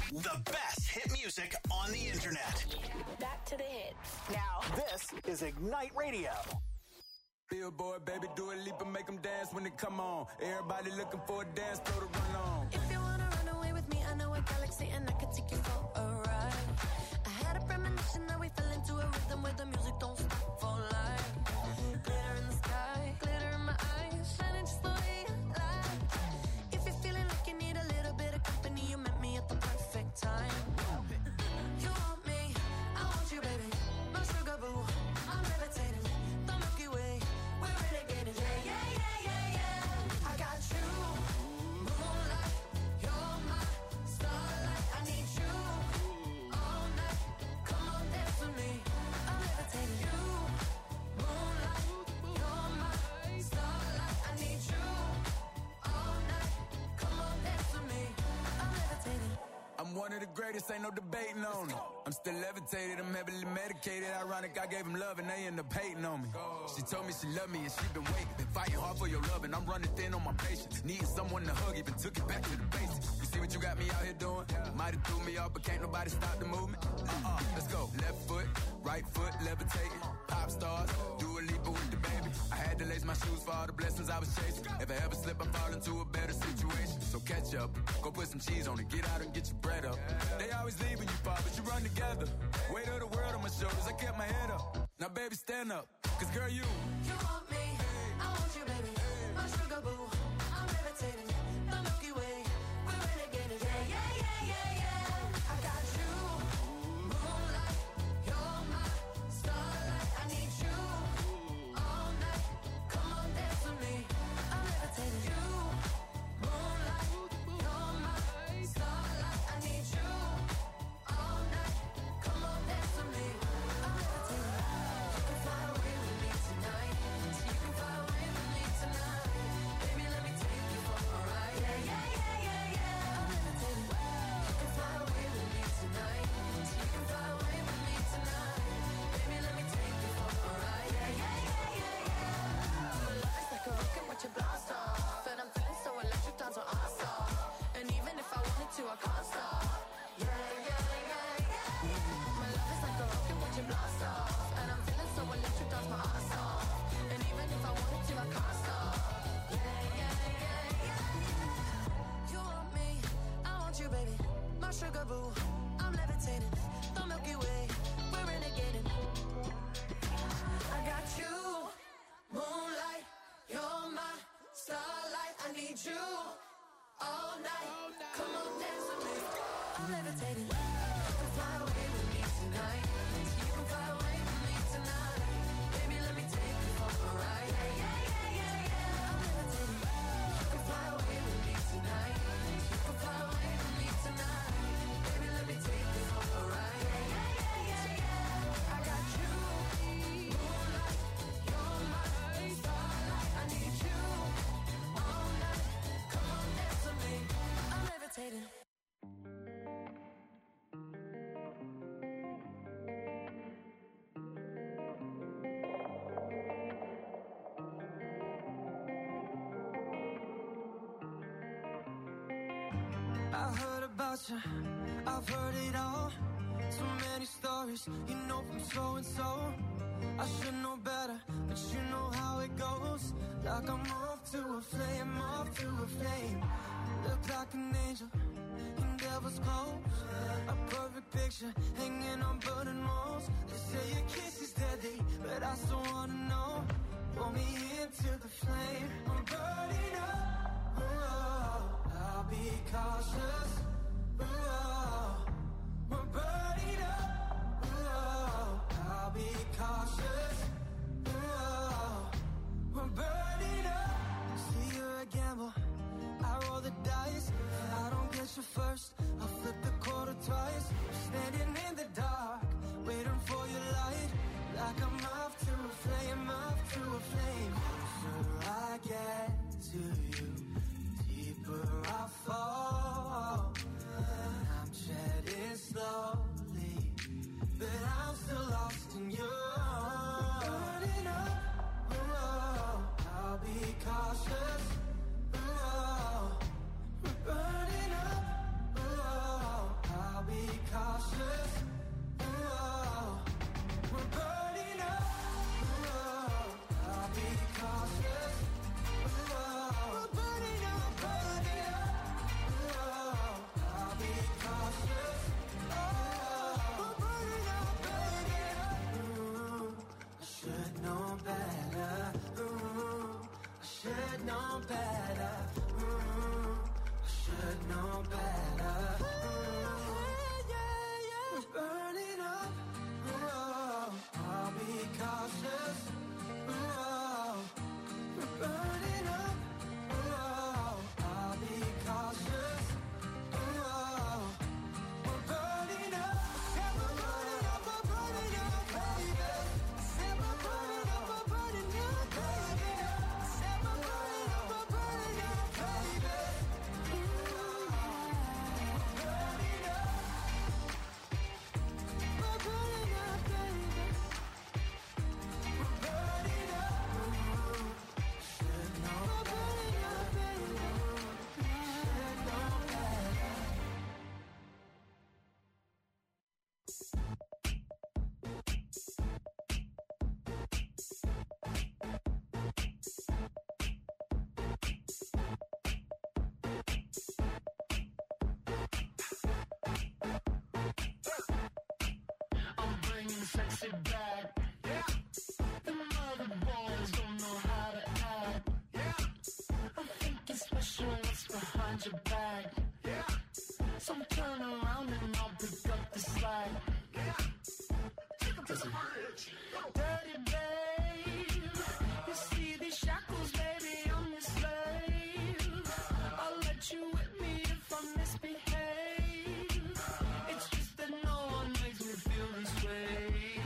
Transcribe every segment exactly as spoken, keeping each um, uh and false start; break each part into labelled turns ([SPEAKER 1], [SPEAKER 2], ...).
[SPEAKER 1] The best hit music on the internet.
[SPEAKER 2] Back to the hits.
[SPEAKER 1] Now, this is Ignite Radio.
[SPEAKER 3] Billboard, baby, do a leap and make them dance when they come on. Everybody looking for a dance floor to run on.
[SPEAKER 4] If you wanna run away with me, I know a galaxy and I can take you for a ride. I had a premonition that we fell into a rhythm where the music don't stop for life. Glitter in the sky, glitter in my eyes, shining just the way I like. If you're feeling like you need a little bit of company, you met me at the perfect time. You want me, I want you, baby. My sugar boo, I'm levitating. The Milky Way, we're renegading. Yeah, yeah, yeah, yeah, yeah. I got you, moonlight. You're my starlight. I need you all night. Come on, dance with me. I'm levitating. You, moonlight. You're my starlight. I need you all night. Come on, dance with me. I'm levitating.
[SPEAKER 3] I'm one of the greatest, ain't no debating on it. I'm still levitated, I'm heavily medicated. Ironic, I gave him love and they end up hating on me. She told me she loved me and she been waiting. Been fighting hard for your love and I'm running thin on my patience. Needing someone to hug, even took it back to the basics. You see what you got me out here doing? Might have threw me off, but can't nobody stop the movement. Uh-uh, let's go. Left foot, right foot, levitating. Pop stars, do a leap with the baby. I had to lace my shoes for all the blessings I was chasing. If I ever slip, I fall into a better situation. So catch up, go put some cheese on it, get out and get your bread up. They always leave when you fall, but you run together. Weight of the world on my shoulders, I kept my head up. Now baby, stand up, cause girl, you
[SPEAKER 4] You want me, I want you, baby. My sugar boo, I'm levitating. The Milky Way, we're renegading. Yeah, yeah, yeah, yeah, yeah. I got you, moonlight. You're my starlight. I need you all night. Come on, dance with me. I'm levitating. You, moonlight. You're my starlight. I need you all night. Come on, dance with me. I'm levitating. You can fly away with me tonight. So you can fly away with me tonight. Baby, let me take you for a ride. Yeah, yeah, yeah, yeah, yeah. I'm levitating. You can fly away with me tonight. So you can fly away with me tonight. Baby, let me take you for a ride. Yeah, yeah, yeah, yeah, yeah. My love is like a rocket, watch it blast off. And I'm feeling so electric, dance on our stop. And even if I wanted to, I can't stop. Yeah, yeah, yeah, yeah. My love is like a rocket, watch it blast off. And I'm feeling so electric, dance my ass off. And even if I wanted to, I can't stop. Yeah, yeah, yeah, yeah. You want me, I want you, baby. My sugar boo, I'm levitating. The Milky Way, we're renegading. I got you, moonlight. You're my starlight. I need you all night. Come on, dance with me. I'm levitating. You can fly away with me tonight. You can fly away with me tonight. Baby, let me take you for a ride. Yeah, yeah, yeah, yeah, yeah. I'm levitating. You can fly away with me tonight. You can fly away with me tonight. Baby, let me take you for a ride. Yeah, yeah, yeah, yeah, yeah. I got you, moonlight. You're my starlight. I need you all night. Come on, dance with me. I'm levitating.
[SPEAKER 5] I've heard about you, I've heard it all. So many stories, you know from so and so. I should know better, but you know how it goes. Like I'm off to a flame, off to a flame. Look like an angel in devil's clothes. A perfect picture hanging on burning walls. They say your kiss is deadly, but I still wanna know. Pull me into the flame, I'm burning up. Oh, I'll be cautious. Oh, we're burning up. Oh, I'll be cautious. Oh, we're burning up. See, you're a gamble. I roll the dice. If I don't get you first, I'll flip the quarter twice. I'm standing in the dark, waiting for your light. Like I'm off to a flame, off to a flame. So I get to you, deeper I fall. sexy back. Yeah. The mother boys don't know how to act. Yeah. I think it's special what's behind your back. Yeah. So turn around and I'll pick up the slack. Yeah. Take 'em to the bridge. Dirty babe, you see these shackles, baby, I'm your slave. I'll let you whip me if I misbehave. It's just that no one makes me feel this way.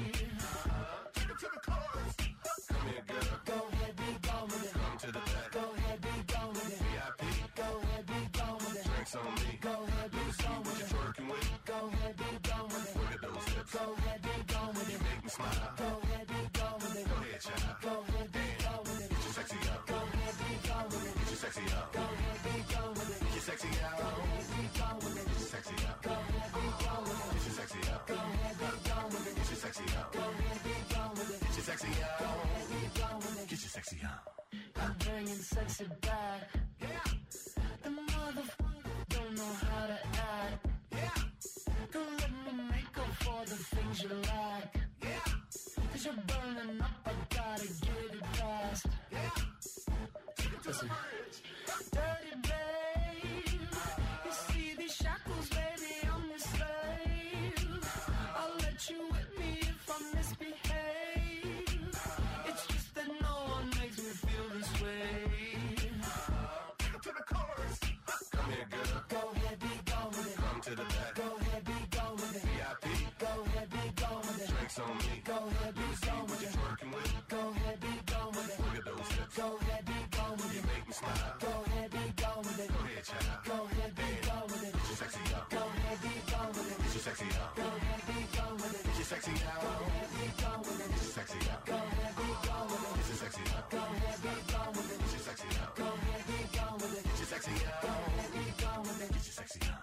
[SPEAKER 5] Take it to the chorus. Come here, girl. Go ahead, be gone with it. Come to the back. Go ahead, be gone with it. V I P. Go ahead, be gone with it. Drinks on me. Go ahead, be gone with it. Working with. Go ahead, be gone with it. Look at those hips. Go ahead, be gone with it. You make me smile. Go ahead, be gone with it. Go ahead, child. Go ahead, be gone with it. Get your sexy up. Go ahead, be gone with it. Get your sexy up. Go ahead, be gone with it. Get your sexy out. Go ahead, be gone with it. Get your sexy up. Go ahead, be gone with it. Get your sexy up. Go ahead, be gone with it. Get your sexy up. Go ahead, be gone with it. Get your sexy up. Go ahead, be gone with it. Get your sexy up. I'm bringing sexy back. Yeah. The motherfucker don't know how to act. Yeah. Don't let me make up for the things you lack. Yeah. Cause you're burning up, I gotta get it fast. Yeah. Take it to the bridge. Dirty babe, you see these shackles, baby, I'm your slave. I'll let you whip me if I misbehave. It's just that no one makes me feel this way. Take it to the chorus. Come here, girl. Go ahead, be gone with it. Come to the back. Go ahead, be gone with it. V I P. Go ahead, be gone with it. Drinks on me. Go ahead, be gone with it. Working with. Go ahead, be gone with it. Look at those hips. Go ahead, be gone with it. You make me smile. Go ahead, be gone with it. Go ahead, child. Go ahead, be gone with it. Get your sexy up. Go ahead, be gone with it. Get your sexy up. Go ahead, be gone with it. Get your sexy out. Go ahead, be gone with it. Get your sexy up. Go ahead, be gone with it. Get your sexy up. Go ahead, be gone with it. Get your sexy up. Go ahead, be gone with it. Get your sexy up. Go ahead, be gone with it. Get your sexy up.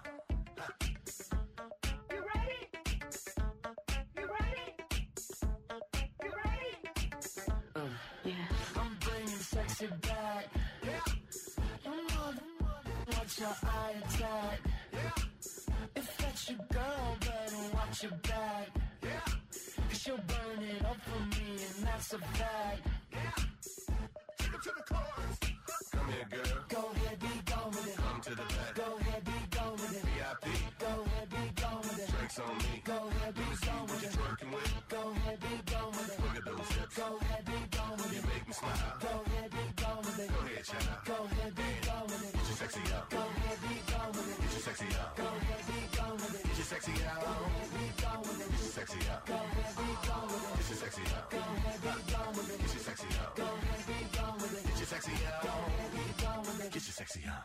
[SPEAKER 6] You ready? You ready? You ready?
[SPEAKER 5] Uh, yeah. I'm bringing sexy back. Yeah. You mother, watch your eye attack. Yeah. If that's your girl, better watch your back. Yeah. Cause she'll burn it up for me, and that's a fact. Yeah. Take it to the chorus. Come here, girl. Go ahead, be gone with it. Come to the back. Go ahead, be gone with it. V I P. Go ahead, be gone with it. Drinks on me. Go ahead, be gone with it. Working with. Go ahead, be gone with it. Look at those hips. Go ahead, be gone with it. You make me smile. Go ahead, be gone with it. Go ahead, child. Go ahead, be gone with it. Get your sexy up. Go ahead, be gone with it. Get your sexy up. Go ahead, be gone with it. Get your sexy out. Go ahead, be gone with it. Get your sexy up. Go ahead, be gone with it. Get your sexy up. Go ahead, be gone with it. Get your sexy up. Go ahead, be gone with it. Get your sexy up. Go ahead, be gone with it. Get your sexy up.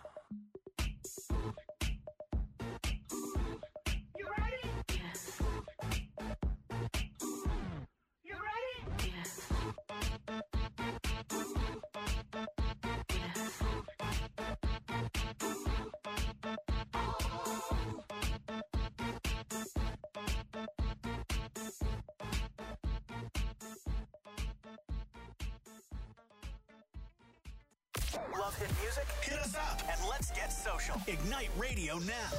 [SPEAKER 6] You ready? You ready?
[SPEAKER 1] Love hit music? Hit us up and let's get social. Ignite Radio now.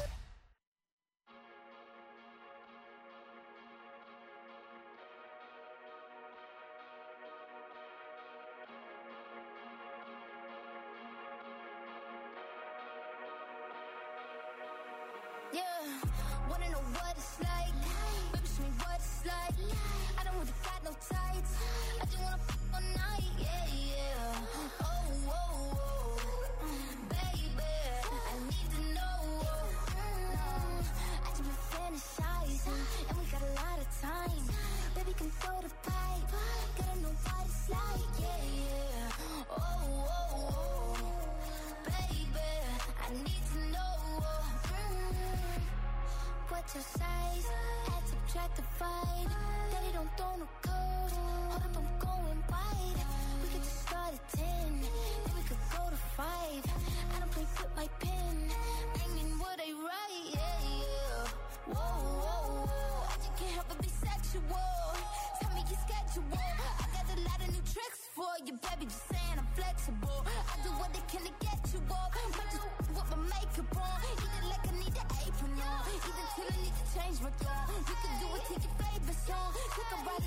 [SPEAKER 7] Yeah, wanna know what it's like? Baby, show me what it's like. I don't really got no tights. I just wanna f*** all night. Yeah, yeah. Oh, oh, oh. Baby, I need to know. Mm, I just been fantasizing, and we got a lot of time. Baby, can throw the pipe. Gotta know what it's like. Yeah, yeah. Oh, oh, oh. Baby, I need to know. Mm, what's your size? Add, subtract, divide. Daddy don't throw no code. Hold up, I'm going wide. We could just start at ten, then we could go to five. I don't play with my pen, bringing what I write. Yeah, yeah. Whoa, whoa, whoa. I just can't help but be sexual. Tell me your schedule. I got a lot of new tricks for you, baby. Just saying I'm flexible. I do what they can to get you off. Might just with my makeup on. Either like I need an apron on. Either till I need to change my tone. You can do it to your favorite song. Take a ride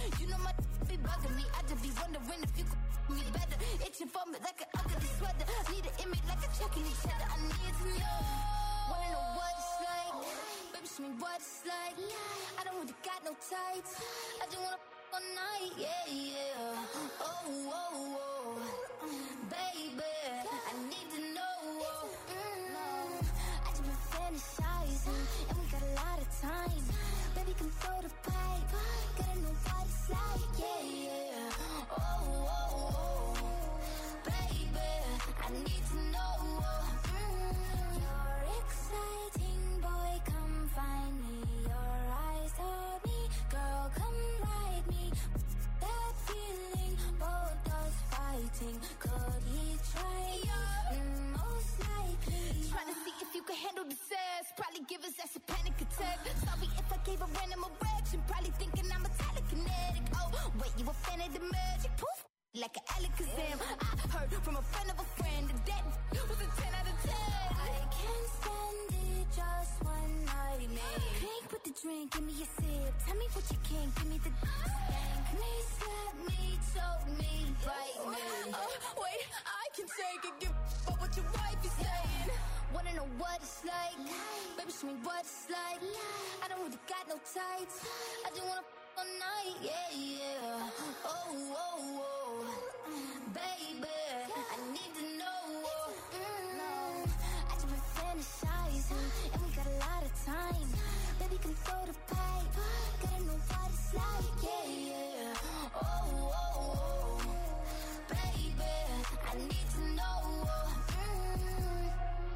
[SPEAKER 7] You know my be bugging me. I just be wondering if you could me better. Itching for me like an ugly sweater. Need an image like a checking each other. I need to know. Wanna know what it's like? Baby, show me what it's like. I don't really got no tights. I just wanna f- all night. Yeah, yeah. Oh, oh, oh. Baby, I need to know. Mm, I just been fantasizing, and we got a lot of time. Baby, come throw the pipe. Gotta know what it's like. Yeah, yeah. Oh, oh, oh. Baby, I need to know. Mm, you're exciting, boy. Come find me. Your eyes told me, girl, come ride me. That feeling, both us fighting. Could he try? Mm, most likely. Trying to see if you can handle the sass. Probably give us that's a panic attack. Sorry if I gave a random erection. Probably thinking I'm a telekinetic. Oh, wait, you a fan of the magic? Poof, like an Alakazam. I heard from a friend of a friend that that was a ten out of ten. I can't stand it, just one night, man. Drink with the drink, give me a sip. Tell me what you can, give me the spank me, slap me, choke me, bite me. Oh, wait, I can take it, give up what your wife is saying. Wanna know what it's like? Baby, show me what it's like. I don't really got no tights. I just wanna f- all night, yeah, yeah. Oh, oh, oh. Baby, I need to know. Mm, I just been fantasizing, and we got a lot of time. Baby, come throw the pipe. Gotta know what it's like, yeah, yeah. Oh, oh, oh. Baby, I need to know. Mm.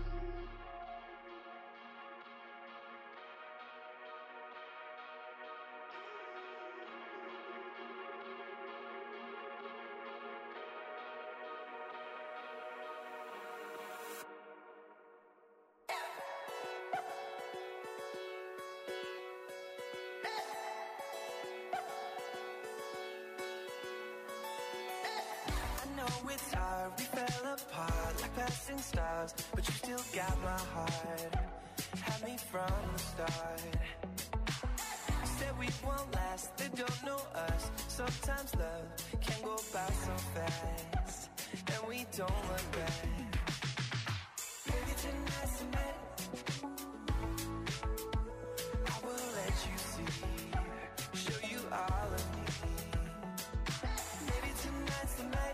[SPEAKER 5] I know it's hard, we fell apart like passing stars, but you still got my heart. Had me from the start. Said we won't last, they don't know us. Sometimes love can go by so fast, and we don't look back. Maybe tonight's the night I will let you see, show you all of me. Maybe tonight's the night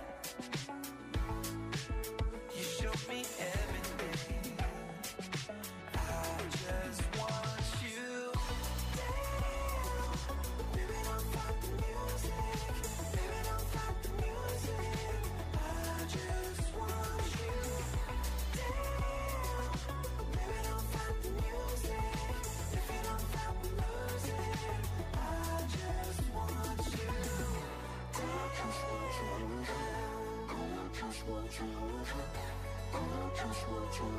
[SPEAKER 5] you show me everything. I just want you. Damn, baby, don't fuck the music. Baby, don't fuck the music. I just want you. Damn, baby, don't fuck the music. If you don't fuck the music, I just want you. I just want you. I just want you. I just want you.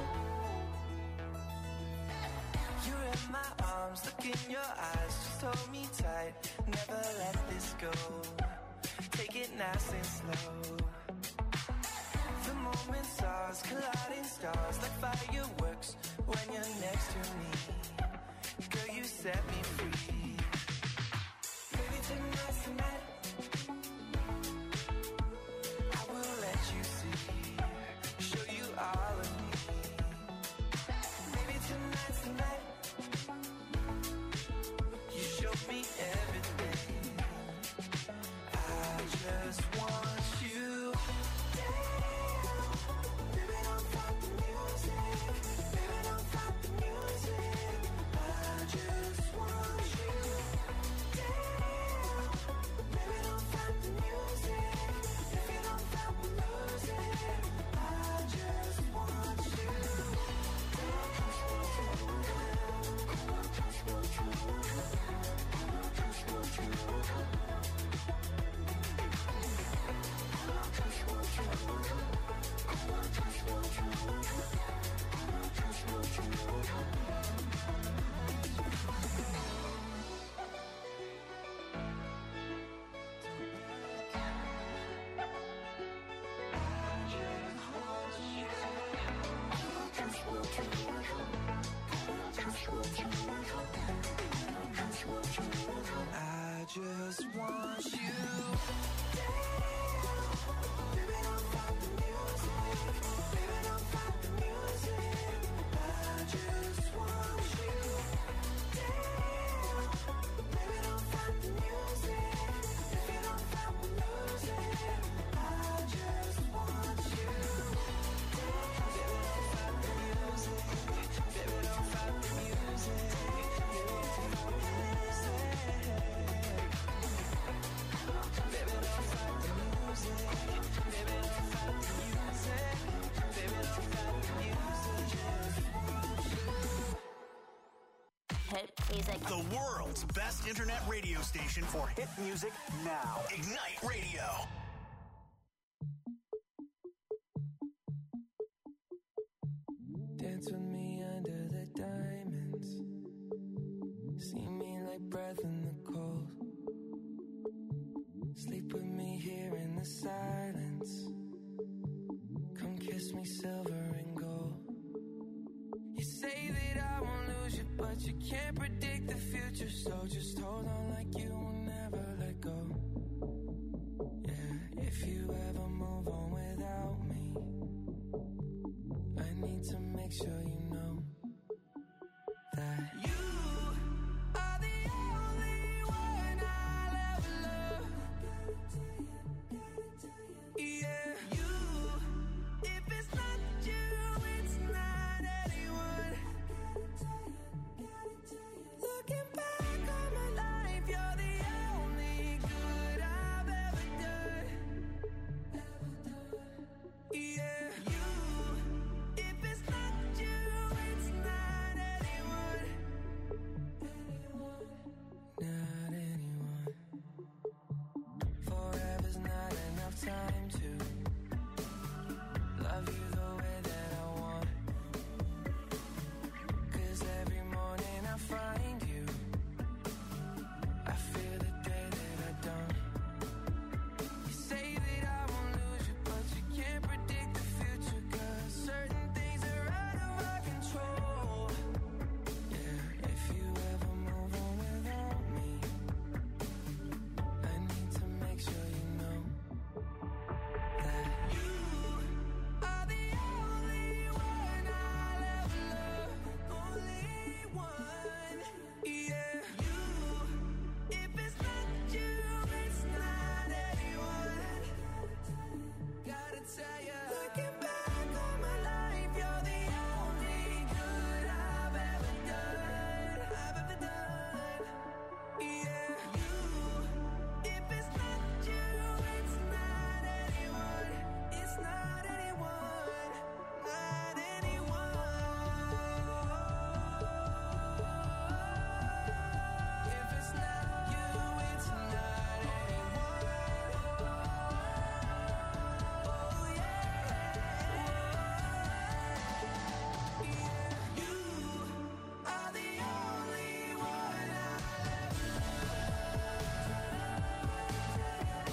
[SPEAKER 5] You're in my arms, look in your eyes, just hold me tight, never let this go. Take it nice and slow. The moment's ours, colliding stars like fireworks when you're next to me. Girl, you set me free. Maybe tonight's the night I will let you see, show you all of me. Maybe tonight's the night you show me everything. I just want you. Damn, baby, don't fuck the music. Baby, don't fuck the music. I just want
[SPEAKER 2] hit music.
[SPEAKER 1] The world's best internet radio station for hit music now. Ignite Radio.
[SPEAKER 5] Dance with me under the diamonds. See me like breath in the cold. Sleep with me here in the silence. Come kiss me silver and gold. You say that I won't lose you, but you can't predict the future. So just hold on like you will never let go. Yeah, if you ever move on without me, I need to make sure you know that you are the only one I'll ever love. Yeah, you, if it's not you, it's not anyone. Looking back on my life, you're the only good I've ever done. Yeah, you, if it's not you, it's not anyone. Not anyone. Forever's not enough time to love you the way that I want. 'Cause every morning I find you, I feel the day that I don't. You say that I won't lose you, but you can't predict the future. 'Cause certain things are out of our control. Yeah, if you ever move on without me, I need to make sure you know that you are the only one I'll ever love. Only one. Yeah, you, if it's not you, it's not anyone. Gotta tell ya, looking back on my life, you're the only good I've ever done. I've ever done. Yeah, you, if it's not you, it's not anyone. It's not anyone. Not anyone. If it's not you, it's not anyone. Oh yeah. Yeah, you are the only one I'll ever love.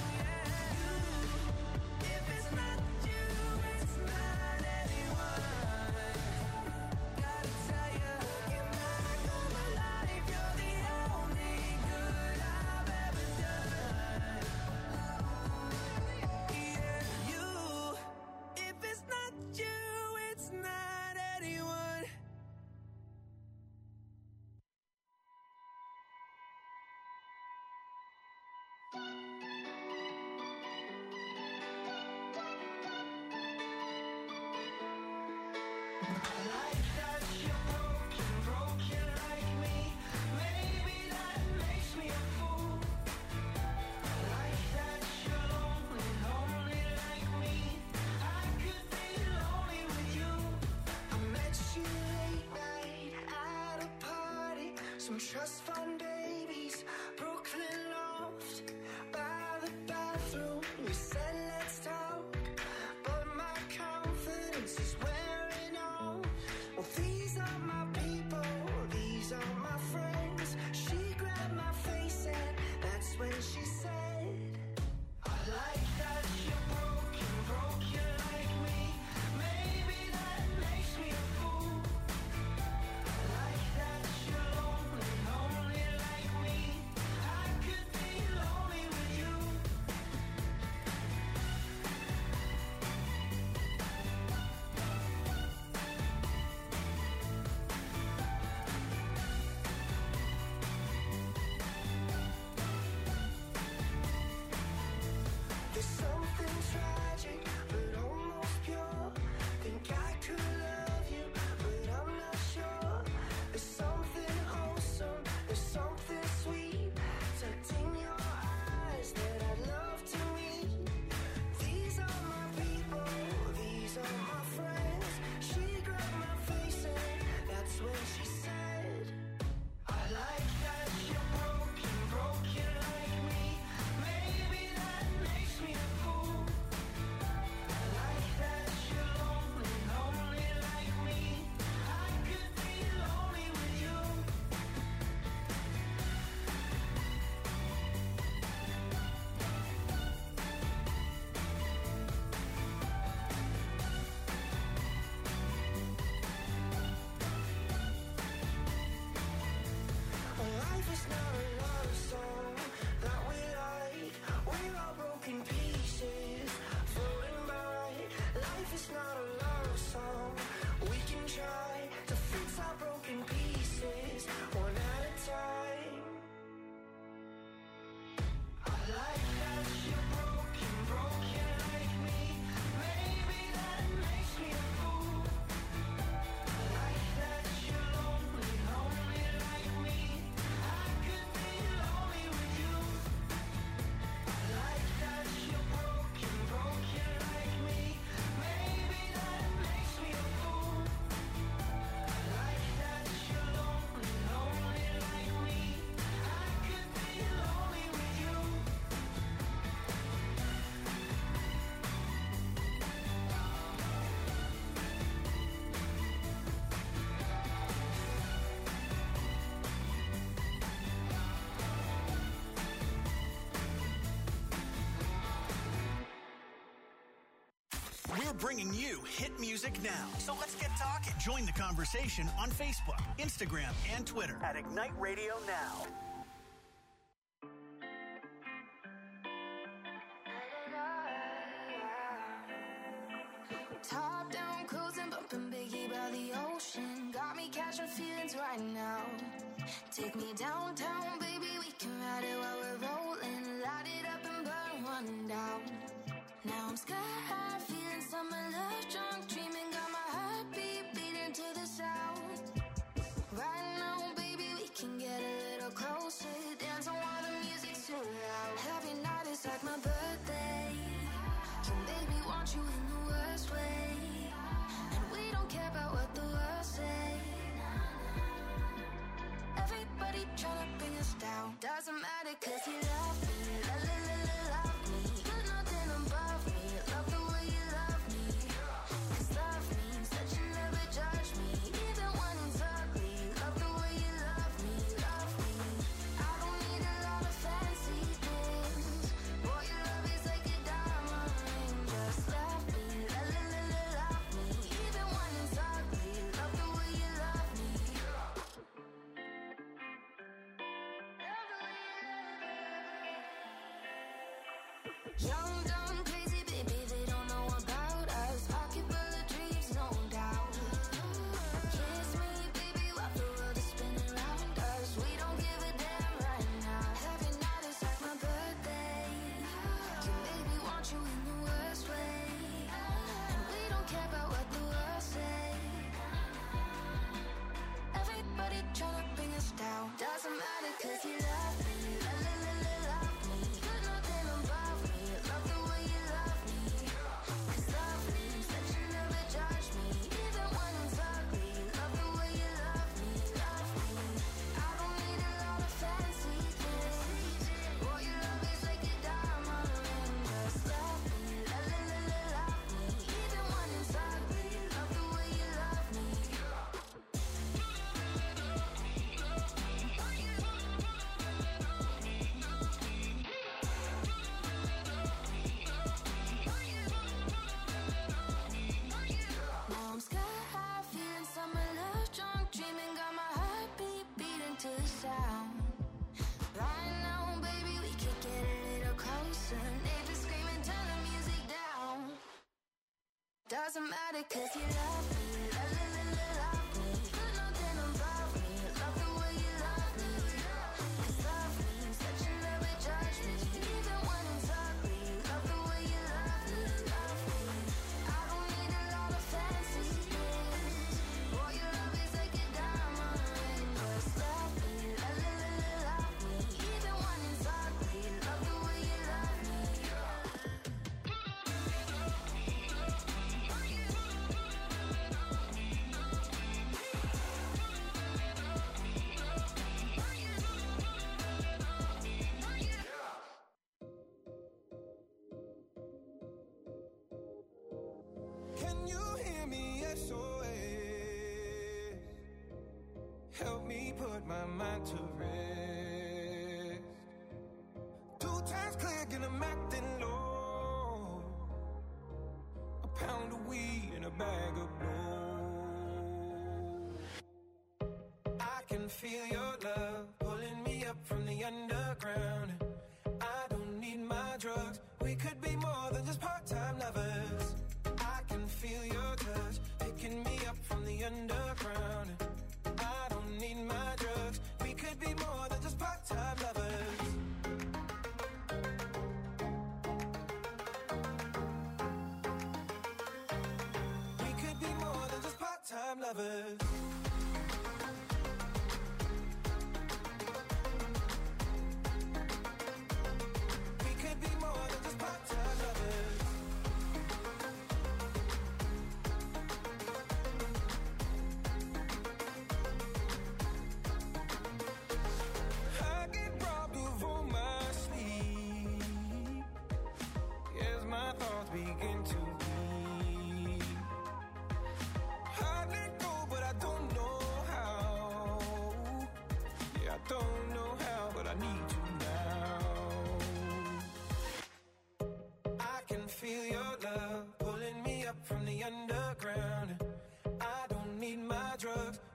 [SPEAKER 5] Yeah, if it's not you, it's not anyone. Gotta tell ya, looking back on my life, you're the only good I've ever done. Yeah, you, if it's not you, it's not anyone. Some trust fund babies, Brooklyn loft, by the bathroom. We said let's talk, but my confidence is wearing off. Well, these are my people, these are my friends. She grabbed my face and that's when she said, I like that you're broken, broken like me. Maybe that makes me a fool. I like that you're lonely, lonely like
[SPEAKER 1] bringing you hit music now. So let's get talking. Join the conversation on Facebook, Instagram, and Twitter at Ignite Radio Now.
[SPEAKER 7] Top down, cruising, bumping Biggie by the ocean. Got me catching feelings right now. Take me downtown, baby, we can ride it while we're rolling. Light it up and burn one down. Now I'm sky high, feeling summer love, drunk, dreaming, got my heartbeat beating to the sound. Right now, baby, we can get a little closer. Dance on while the music's too loud. Every night is like my birthday. Can baby want you in the worst way, and we don't care about what the world say. Everybody tryna bring us down. Doesn't matter cause you love me. La la la la love me. You're nothing above me. Love the way you love me. Cause love means that you never judge me. Even when it's ugly. Love the way you love me. Love me. I don't need a lot of fancy things. Boy, your love is like a diamond ring. Just love me. La la la la love me. Even when it's ugly. Love the way you love me. Young, dumb, crazy, baby, they don't know about us. Pocket full of dreams, no doubt. Kiss me, baby, while the world is spinning around us. We don't give a damn right now. Every night is like my birthday. Can baby want you in the worst way, and we don't care about what the world say. Everybody tryna bring us down. Doesn't matter cause you love me. La la la la love me. You're nothing above me. Love the way you love me. Cause love means that you never judge me. Even when it's ugly. Love the way you love me. Love me. I don't need a lot of fancy things. Boy, your love is like a diamond ring. Just love me. La la la la love me. Even when it's ugly. Love the way you love me. Now I'm sky high, feeling summer love, drunk, dreaming, got my heartbeat beating to the sound. Right now, baby, we could get a little closer. Neighbors screaming, turn the music down. Doesn't matter cause you love me. La la la la love me. You're nothing above me. Love the way you love me. Cause love means that you never judge me. Even when it's ugly. Love the way you love me. Love me. I don't need a lot of fancy things. Boy, your love is like a diamond ring. Just love me. La la la la love me. Even when it's ugly. Love the way you love me.
[SPEAKER 5] Can you hear me? S O S. Help me put my mind to rest. Two times clear, and I'm acting low. A pound of weed and a bag of blow. I can feel your love pulling me up from the underground. I don't need my drugs. We could be more than just part-time lovers. I can feel your touch picking me up from the underground. I don't need my drugs. We could be more than just part-time lovers. We could be more than just part-time lovers. We could be more than just part-time lovers. I get robbed of all my sleep as my thoughts begin to bleed. I let go, but I don't know how.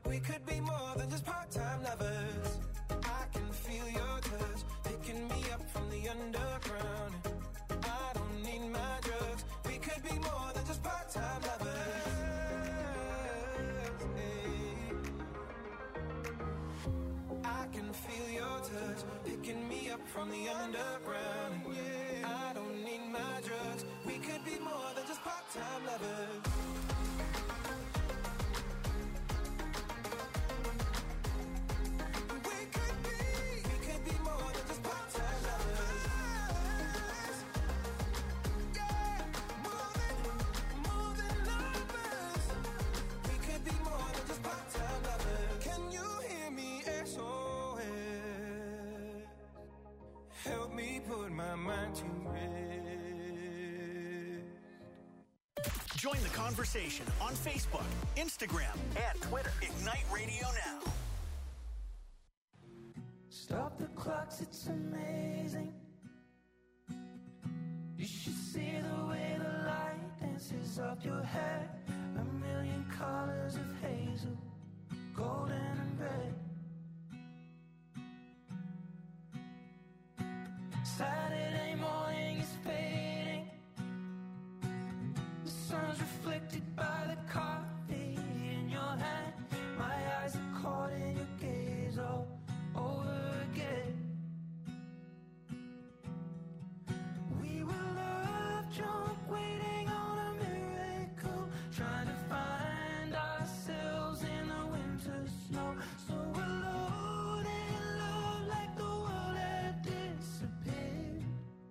[SPEAKER 5] We could be more than just part-time lovers. I can feel your touch picking me up from the underground. I don't need my drugs. We could be more than just part-time lovers. Hey. I can feel your touch picking me up from the underground. Yeah. I don't need my drugs. We could be more than just part-time lovers. Help me put my mind to rest.
[SPEAKER 1] Join the conversation on Facebook, Instagram, and Twitter. Ignite Radio Now.
[SPEAKER 5] Stop the clocks, it's amazing. You should see the way the light dances up your hair. A million colors of hazel, golden and red. Saturday morning is fading. The sun's reflected by the coffee in your hand. My eyes are caught in your gaze all over again. We were love drunk, waiting on a miracle, trying to find ourselves in the winter snow. So alone in love, like the world had disappeared.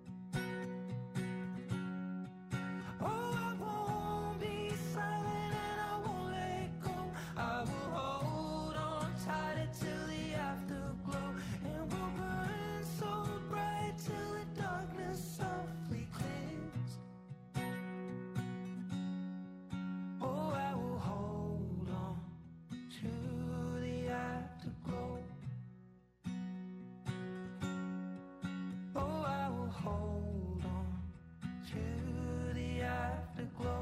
[SPEAKER 5] Oh, I won't be silent and I won't let go. I will hold on tighter till the afterglow, and we'll burn so bright till the darkness softly clears. Oh, I will hold on to the afterglow. Oh, I will hold on to the afterglow.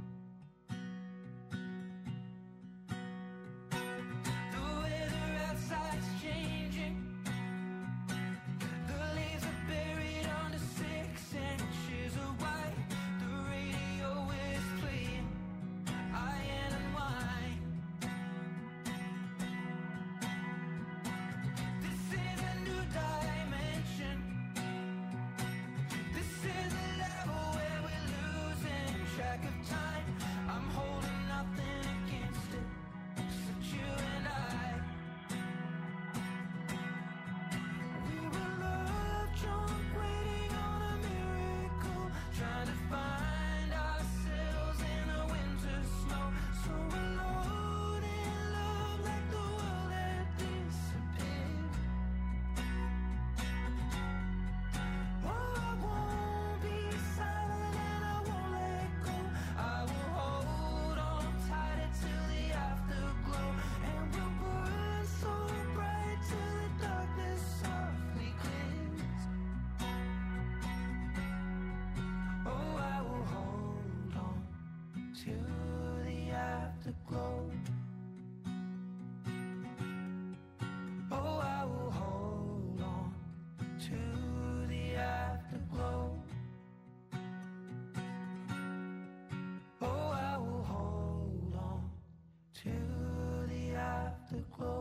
[SPEAKER 5] The weather outside's changing. The leaves are buried under six inches of white. The radio is playing Iron and Wine. This is a new dimension. This is a level where we're losing track of time. I'm holding nothing against it, except you and I. We were love drunk, waiting on a miracle, trying to find ourselves in the winter snow. So alone in love, like the world had disappeared. Oh, I won't be silent and I won't let go. I will hold on tighter till the afterglow, and we'll burn so bright till the darkness softly clears. Oh, I will hold on to the afterglow. Oh, I will hold on to the afterglow. Oh, I will hold on to the afterglow.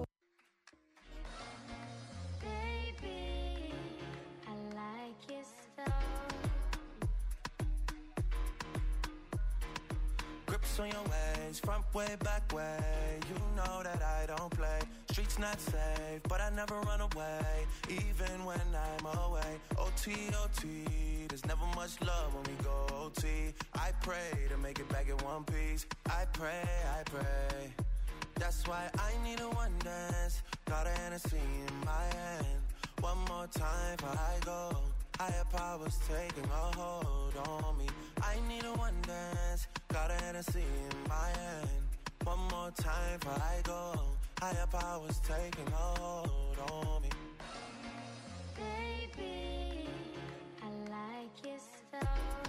[SPEAKER 7] Baby, I like your stuff.
[SPEAKER 5] Grips on your ways, front way, back way. You know that I don't play. Streets not safe, but I never run away, even when I'm away. O T, O T, there's never much love when we go O T. I pray to make it back in one piece. I pray, I pray. That's why I need a one dance. Got a Hennessy in my hand. One more time before I go. Higher powers taking a hold on me. I need a one dance. Got a Hennessy in my hand. One more time before I go. Higher powers taking a hold on me.
[SPEAKER 7] Baby, I like your stuff.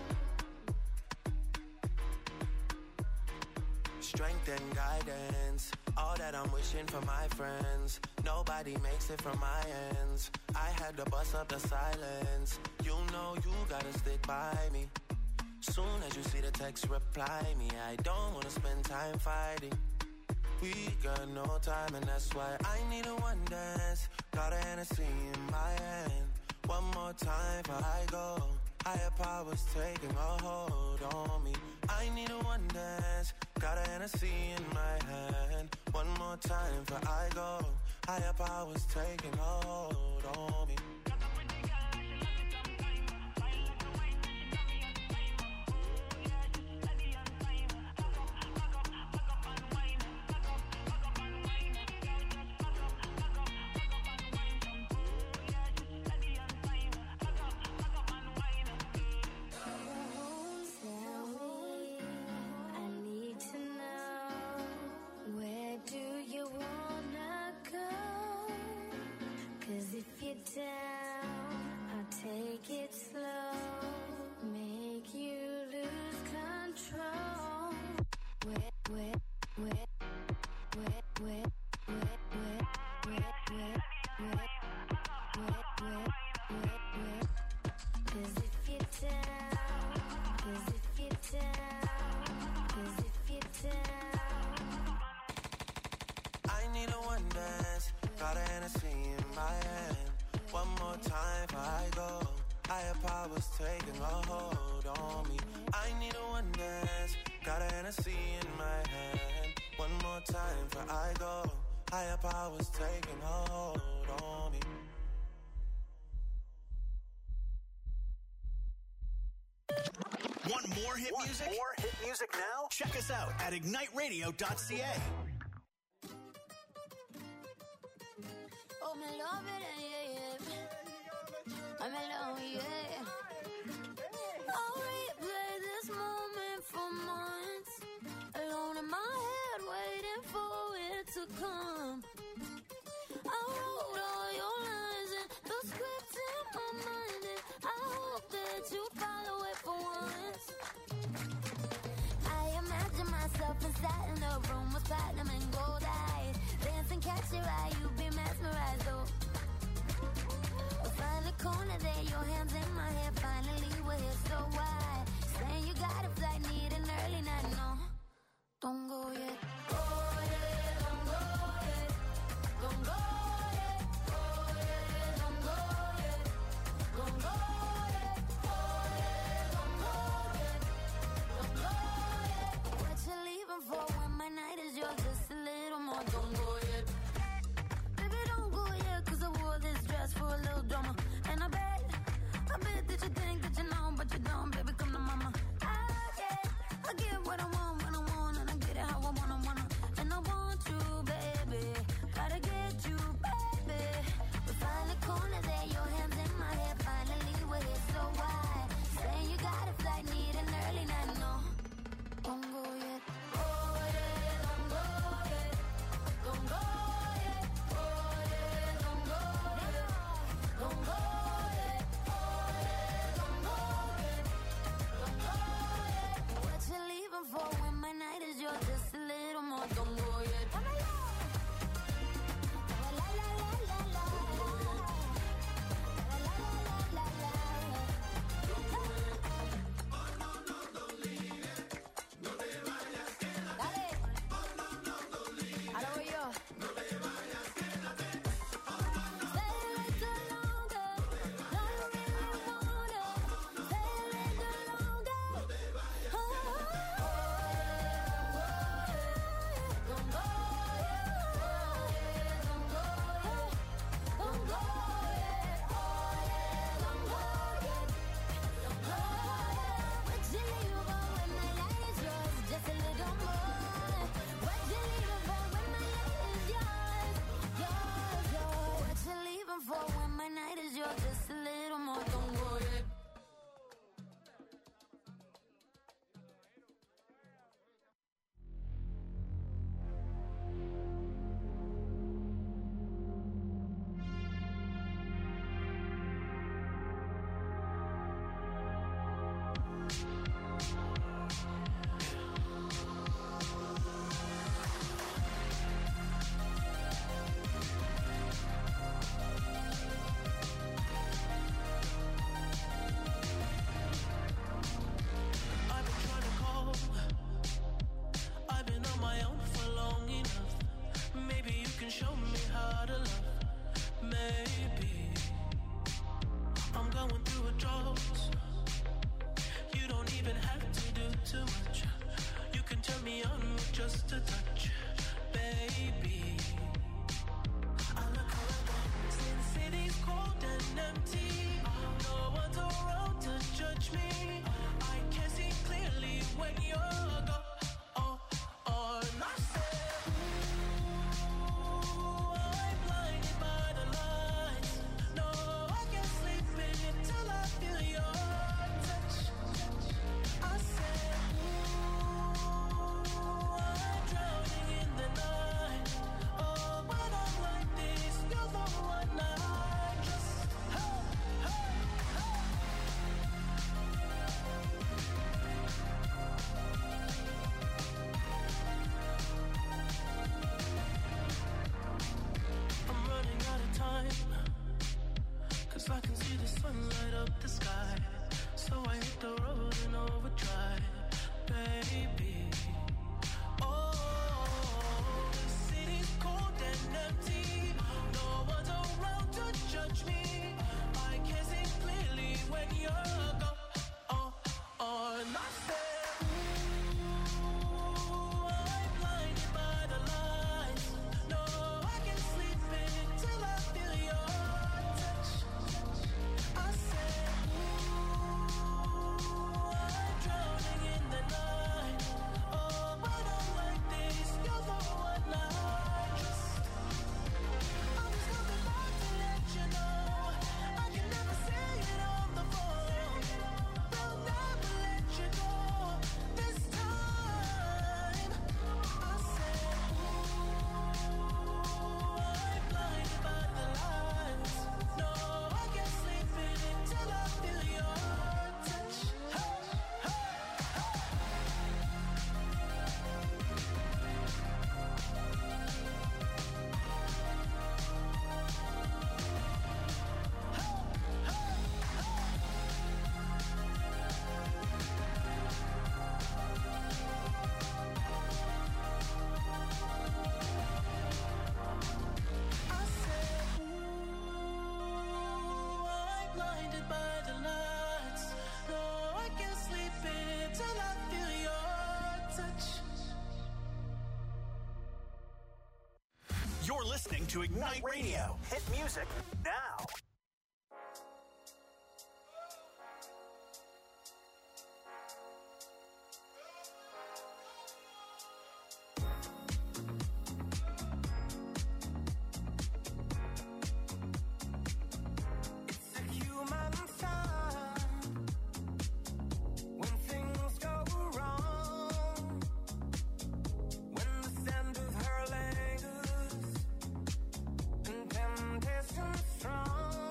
[SPEAKER 5] Strength and guidance, all that
[SPEAKER 8] that I'm wishing for my friends. Nobody makes it from my ends. I had to bust up the silence. You know you gotta stick by me. Soon as you see the text, reply me. I don't wanna spend time fighting. We got no time and that's why I need a one dance. Got a Hennessy in my hand. One more time before I go. Higher powers taking a hold on me. I need a one dance. Got a Hennessy in my hand. One more time before I go. Higher powers taking a hold on me.
[SPEAKER 7] Down, I'll take it slow, make you lose control. Wet, wet, wet, wet, wet, wet, wet, wet, wet, wet, wet, wet, wet, wet. 'Cause if you're down, 'cause if you're down, 'cause if you're down.
[SPEAKER 8] I need a one dance, got a Hennessy in my hand. One more time before I go. Higher powers taking a hold on me. I need a one dance. Got a Hennessy in my hand. One more time before I go. Higher powers taking a hold on me.
[SPEAKER 1] Want more hit Want music? More hit music now? Check us out at ignite radio dot c a.
[SPEAKER 7] Oh, me love it, yeah, yeah. I'm alone, yeah. I'll replay this moment for months. Alone in my head, waiting for it to come. I wrote all your lines and the script in my mind, and I hope that you follow it for once. I imagine myself inside in the room with platinum and gold eyes. Dancing, catch your eye, you be mesmerized, though. Find the corner there, your hands in my hair. Finally, we're here, so why?
[SPEAKER 8] out of love. Maybe I'm going through a drought. You don't even have to do too much. You can turn me on with just a touch, baby. I look around, since city's cold and empty, no one's around to judge me. I can see clearly when you're gone. Oh, oh, and I said, ooh, I'm blinded by the lights. No, I can't sleep until I feel your touch. I said, ooh, I'm drowning in the night. Oh, when I'm like this, you're the one I just, hey, hey, hey. I'm running out of time, 'cause I can see the sun light up the sky. So I hit the road in overdrive, baby. Oh, the city's cold and empty. No one's around to judge me. I can see clearly when you're gone. Oh, oh, and I said, ooh, I'm blinded by the lights. No, I can't sleep until I feel your touch. I said, ooh, I'm drowning in the night. Oh, when I'm like this, you're the one I just. I'm just coming back to let you know I can never say it on the phone. They'll never let you go this time. I said, ooh, I'm blinded by the lights. No, I can't sleep until I feel your touch. Hey, hey, hey. I said, ooh, I'm blinded by the lights. No, I can't sleep until I feel your touch.
[SPEAKER 1] You're listening to Ignite Radio. Hit music now.
[SPEAKER 5] It's a human sign when things go wrong, when the scent of her lingers and temptation strong.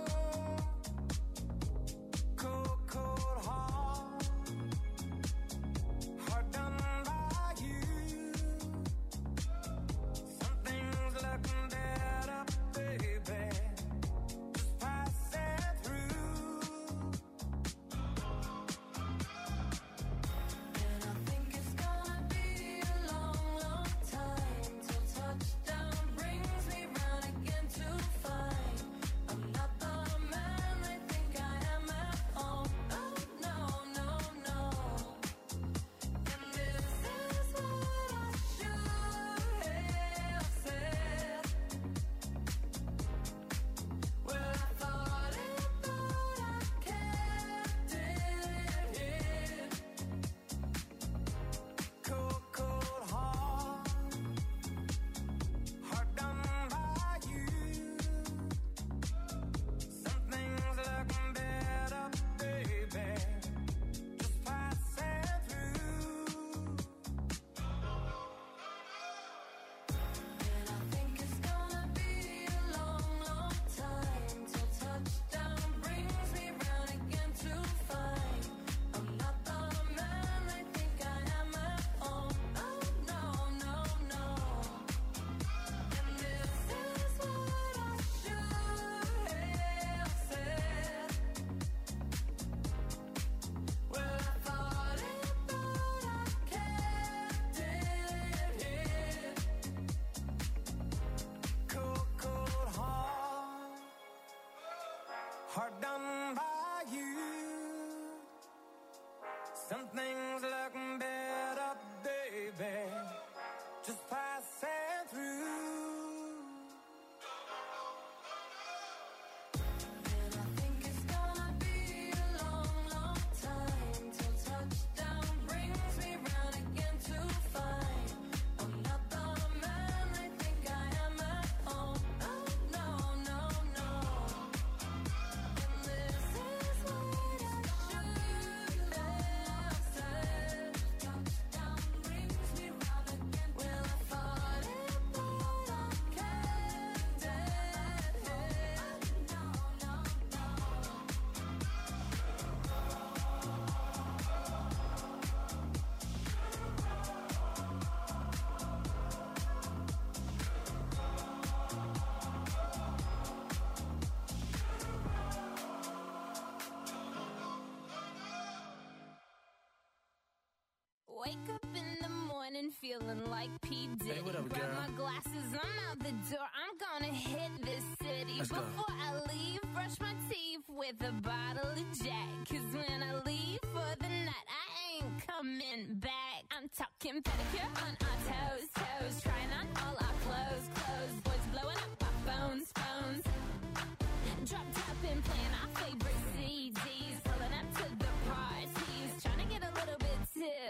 [SPEAKER 9] feeling like P. Diddy.
[SPEAKER 10] Hey, what up,
[SPEAKER 9] Grab
[SPEAKER 10] girl?
[SPEAKER 9] my glasses, I'm out the door. I'm gonna hit this city.
[SPEAKER 10] Let's go.
[SPEAKER 9] Before I leave, brush my teeth with a bottle of Jack. Cause when I leave for the night, I ain't coming back. I'm talking pedicure on our toes, toes. Trying on all our clothes, clothes. Boys blowing up our phones, phones. Drop top and playing our favorite C Ds. Pulling up to the parties. Trying to get a little bit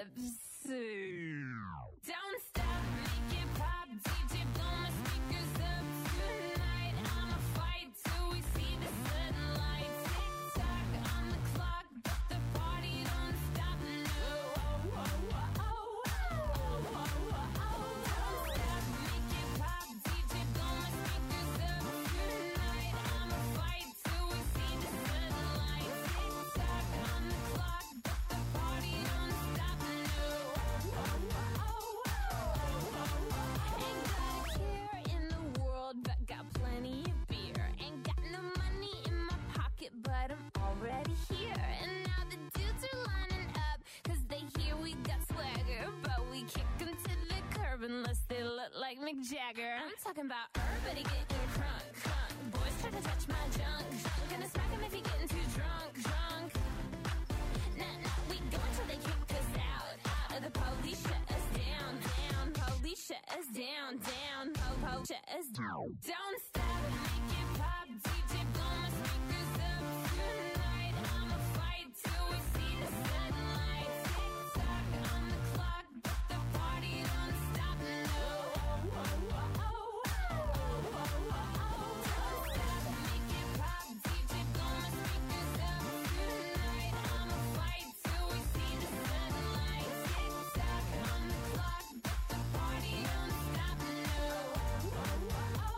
[SPEAKER 9] tipsy. Don't stop, make it pop. D J blow my speakers up tonight. I'ma fight till we see the sunlight. Tick tock on the clock, but the party don't stop. No, oh, oh, oh, oh, oh, oh, oh, oh. Don't stop, make it pop. D J blow my speakers up tonight. I'ma fight till we see the sunlight. Tick tock on the clock, but the party don't stop. No, oh, oh, oh, oh, oh, oh. Ain't got a care in the world, but got plenty of beer. Ain't got no money in my pocket, but I'm already here. And now the dudes are lining up, cause they hear we got swagger. But we kick them to the curb unless they look like Mick Jagger. I'm talking about everybody getting crunk, crunk. Boys try to touch my junk, junk. Gonna smack him if he getting too drunk, drunk. Nah, nah, we go until they kick us out, out. Or the police shut us down, down. Police shut us down, down. Po, po, shut us down. Don't stop, make it pop. D J blow my speakers up tonight. I'ma fight till we see the sunlight. Tick tock on the clock, but the party don't stop. No, oh, oh, oh, oh, oh, oh, oh. Don't stop, make it pop. D J blow my speakers up tonight. I'ma fight till we see the sunlight. Tick tock on the clock, but the party don't stop. No, oh, oh, oh,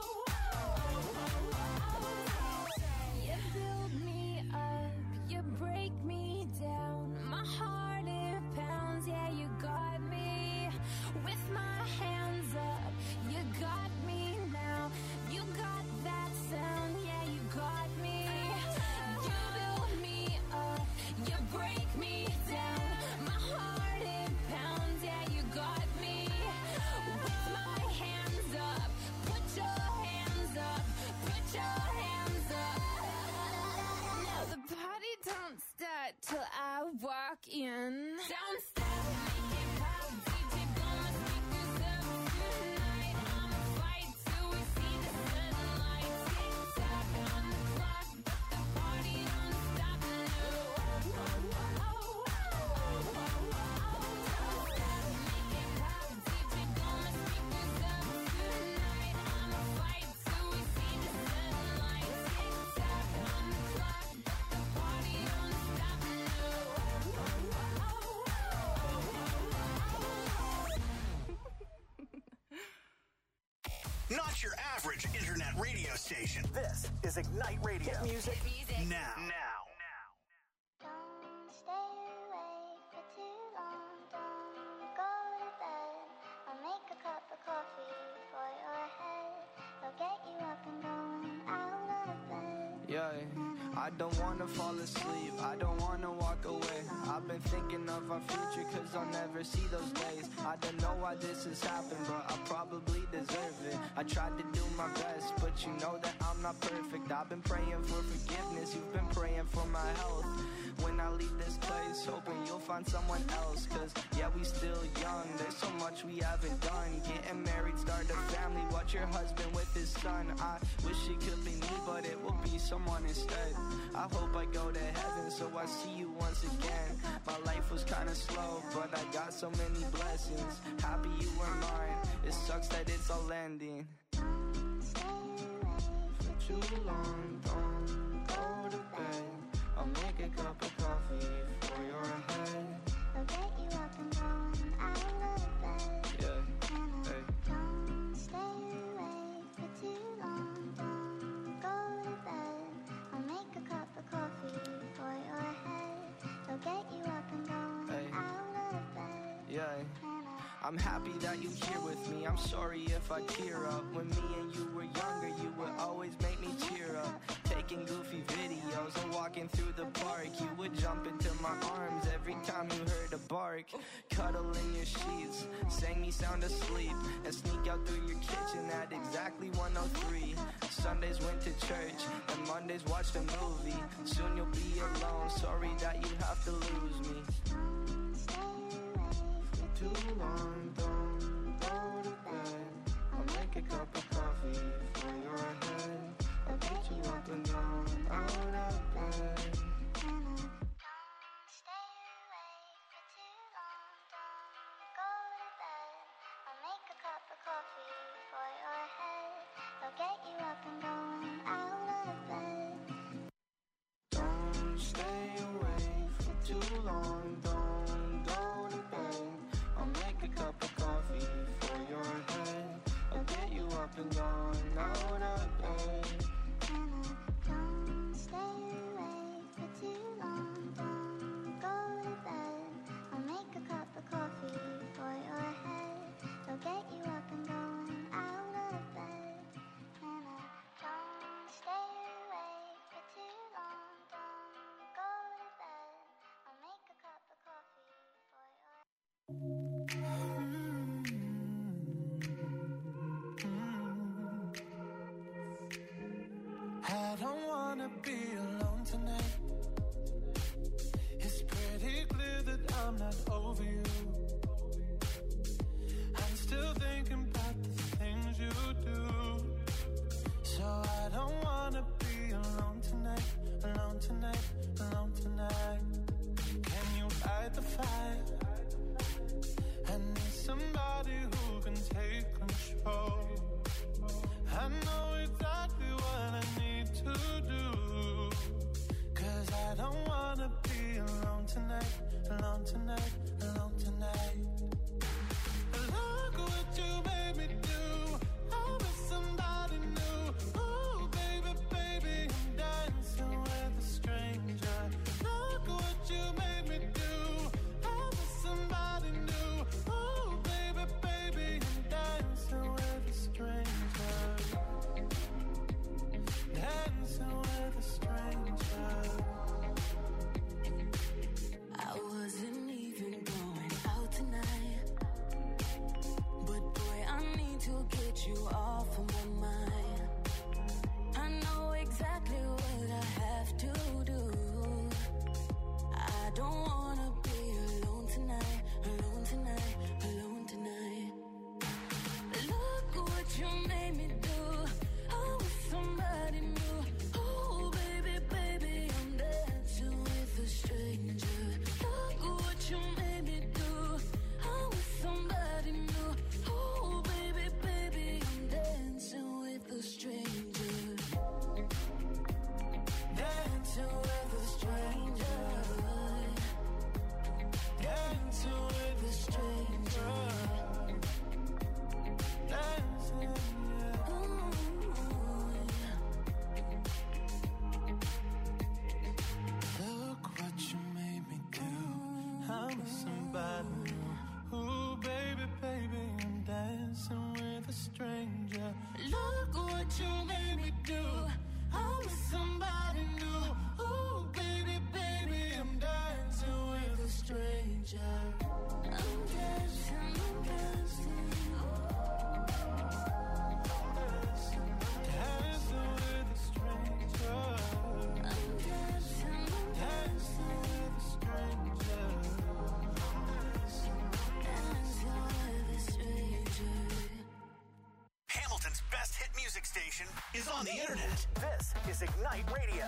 [SPEAKER 9] oh, oh, oh. You build me up, you break me down. My heart it pounds, yeah, you got me. With my hands up, you got me now. You got that sound, yeah, you got me. You build me up, you break me down. My heart it pounds, yeah, you got me. With my hands up, put your hands up, put your hands up. Now the party don't start till I walk in. Don't stop, make it pop. D J blow my speakers up tonight. I'ma fight till we see the sunlight. Tick tock on the clock, but the party don't stop. No, oh, oh, oh, oh, oh, oh, oh. Don't stop, make it pop. D J blow my speakers up tonight. I'ma fight till we see the sunlight. Tick tock on the clock, but the party don't stop. No, oh, oh, oh, oh, oh, oh, oh.
[SPEAKER 1] Not your average internet radio station. This is Ignite Radio. Hit music, now. Now.
[SPEAKER 7] Don't stay awake for too long. Don't go to bed. I'll make a cup of coffee for your head. I'll get you up and going out of bed.
[SPEAKER 5] Yeah, I don't wanna fall asleep, I don't wanna walk away. I've been thinking of our future cause I'll never see those days. I don't know why this has happened, but I probably deserve it. I tried to do my best, but you know that I'm not perfect. I've been praying for forgiveness, you've been praying for my health. When I leave this place, hoping you'll find someone else. Cause yeah, we still young, there's so much we haven't done. Getting married, start a family, watch your husband with his son. I wish it could be me, but it will be someone instead. I hope I go to heaven so I see you once again. My life was kinda slow, but I got so many blessings. Happy you were mine, it sucks that it's all ending. For too long, don't go to bed. I'll make a cup of coffee for your head.
[SPEAKER 7] I'll get you up and going out of bed.
[SPEAKER 5] Yeah, hey.
[SPEAKER 7] Don't stay awake for too long. Don't go to bed. I'll make a cup of coffee for your head. I'll get you up and going
[SPEAKER 5] Hey.
[SPEAKER 7] out of bed.
[SPEAKER 5] Yeah.
[SPEAKER 7] And I
[SPEAKER 5] I'm happy that you're here with me. I'm sorry if I tear up. When me and you were younger, you would always make me cheer up. Taking goofy videos and walking through the park, you would jump into my arms every time you heard to bark. Cuddle in your sheets, sang me sound asleep, and sneak out through your kitchen at exactly one oh three. Sundays went to church, and Mondays watched a movie. Soon you'll be alone, sorry that you have to lose me. For too long, don't go to bed. I'll make a cup of coffee for your head. I'll get you up and down, out of bed. Don't stay awake for too long, don't go to bed. I'll make a cup of coffee for your head. I'll get you up and down, out of bed.
[SPEAKER 7] Don't stay awake for too long, don't go to bed. I'll make a cup of coffee for your head. I'll get you up and going out of bed. And I don't stay awake for too long, don't go to bed. I'll make a cup of coffee for your
[SPEAKER 5] I don't wanna be alone tonight. It's pretty clear that I'm not over you. I'm still thinking about the things you do. So I don't wanna be alone tonight, alone tonight, alone tonight. Can you fight the fight? I need somebody who can take control. I know exactly what I need to do. Cause I don't wanna be alone tonight, alone tonight, alone tonight. Look what you made me do. I'm with somebody new. Ooh, baby, baby, I'm dancing with a stranger. Look what you made me do. I'm with somebody new. Ooh, baby, baby, I'm dancing with a stranger. Dancing with a stranger.
[SPEAKER 4] I wasn't even going out tonight, but boy, I need to get you off of my mind. I know exactly what I have to do. I don't wanna be alone tonight, alone tonight, alone tonight. Look what you made me do. I was somebody new. Oh, baby, baby, I'm dancing with a stranger. Look what you made me do. I was somebody new. Oh, baby, baby, I'm dancing with a stranger. Dancing with a stranger. Dancing with a stranger. Dancing, yeah.
[SPEAKER 5] Look what you made me do. I'm with somebody new. Ooh, baby, baby, I'm dancing with a stranger.
[SPEAKER 4] Look what you made me do. I'm with somebody new. Ooh, baby, baby, I'm dancing with a stranger. I'm dancing, I'm dancing.
[SPEAKER 5] Dancing with a stranger.
[SPEAKER 4] I'm dancing, I'm
[SPEAKER 5] Dancing with a stranger.
[SPEAKER 4] dancing with a stranger.
[SPEAKER 1] Hamilton's best hit music station is on the internet. This is Ignite Radio.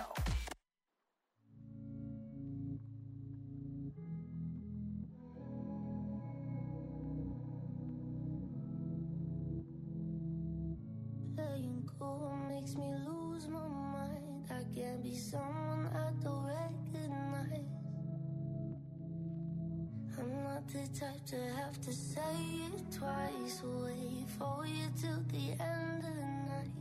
[SPEAKER 7] Letting go makes me lose my mind. I can't be someone I don't recognize. I'm not the type to have to say it twice. Wait for you till the end of the night.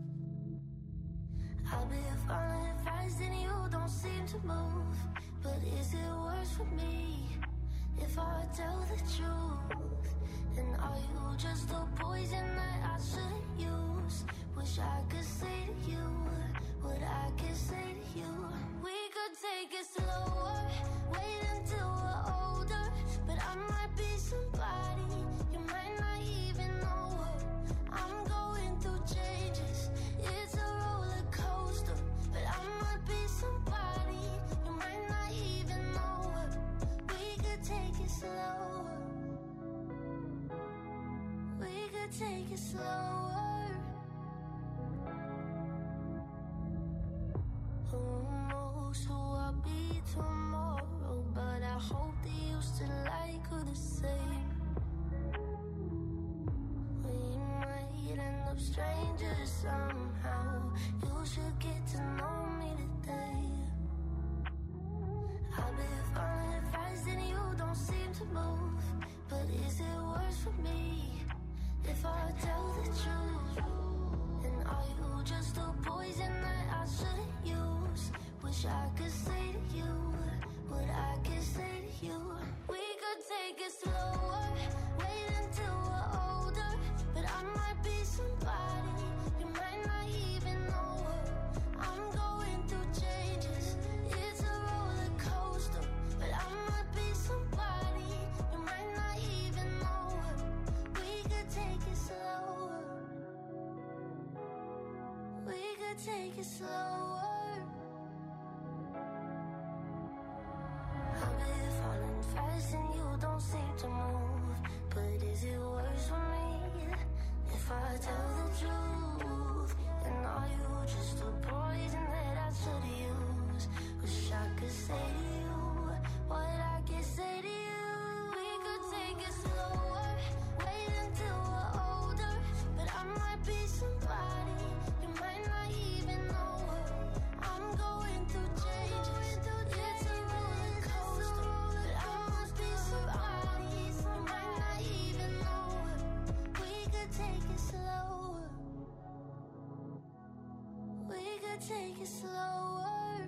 [SPEAKER 7] I'll be following advice and you don't seem to move. But is it worse for me if I tell the truth? And are you just a poison that I shouldn't use? Wish I could say to you what I could say to you. We could take it slower, wait until we're older. I might be somebody you might not even know. I'm going through changes, it's a roller coaster. But I might be somebody you might not even know. We could take it slower. We could take it slower. Who knows who I'll be tomorrow? But I hope that you still like her the same. We might end up strangers somehow. You should get to know me today. I've been falling fast and you don't seem to move. But is it worse for me if I tell the truth? And are you just a poison that I shouldn't use? Wish I could say to you what I could say to you. We could take it slower, wait until we're older. But I might be somebody you might not even know. I'm going through changes, it's a roller coaster. But I might be somebody you might not even know. We could take it slower. We could take it slower. I've been falling fast and you don't seem to move. But is it worse for me if I tell the truth? And are you just a poison that I should use? Wish I could say to you what I can say to you. We could take it slower, wait until we're older. But I might be somebody you might not even know. I'm going through changes, it's a roller coaster. But I must be somebody you might not even know. We could take it slower. We could take it slower.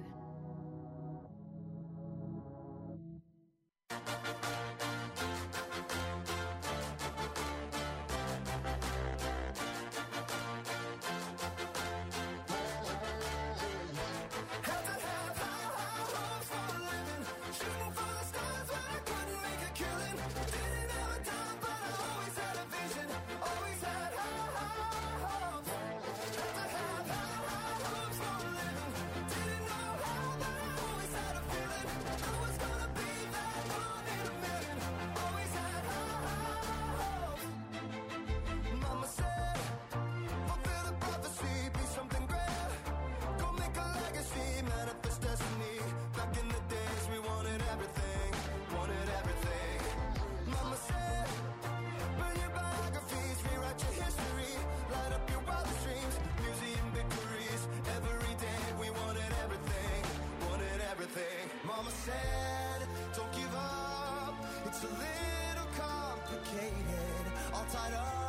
[SPEAKER 5] Mama said, don't give up, it's a little complicated, all tied up